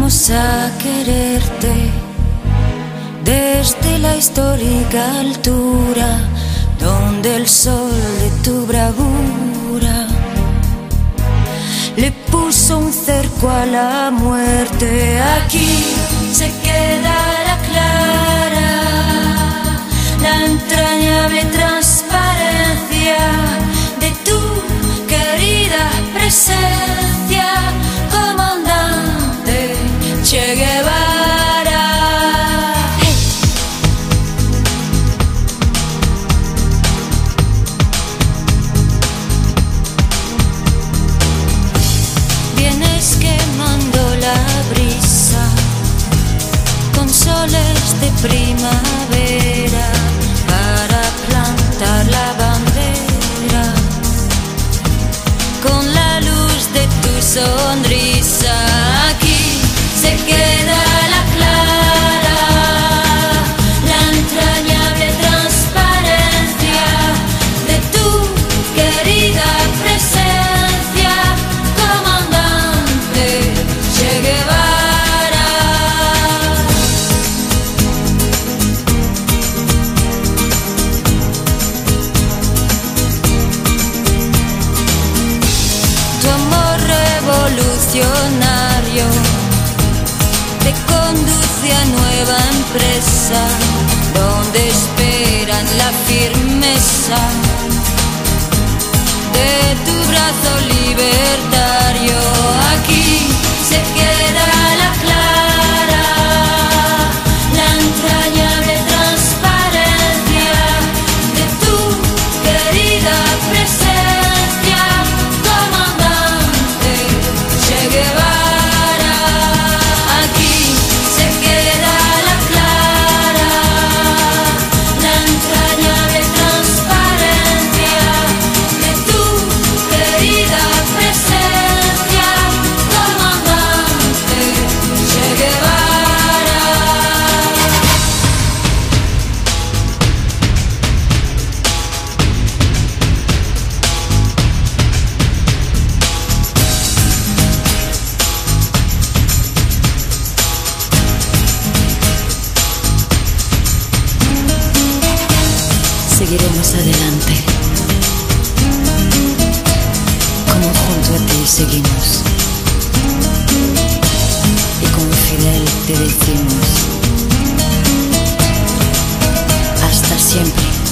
Vamos a quererte desde la histórica altura donde el sol de tu bravura le puso un cerco a la muerte. Aquí se queda la clara, la entrañable transparencia de tu querida presencia, comandante Che Guevara. Hey. Vienes quemando la brisa con soles de primavera para plantar la bandera con la luz de tu sonrisa. Aquí se queda la clara, la entrañable transparencia de tu querida presencia, comandante Che Guevara. Tu amor revolucionario te conduce a nueva empresa donde esperan la firmeza de tu brazo libertario. Aquí se queda la clara, la entrañable transparencia de tu querida presencia, comandante Che Guevara. Aquí se queda la clara, la entrañable transparencia de tu querida presencia, comandante Che Guevara. Seguiremos adelante, como junto a ti seguimos, y con Fidel te decimos, hasta siempre.